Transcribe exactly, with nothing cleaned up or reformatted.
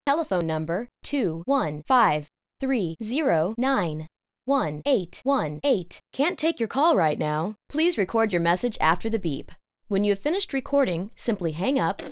Telephone number two one five three zero nine one eight one eight. Can't take your call right now. Please record your message after the beep. When you have finished recording, simply hang up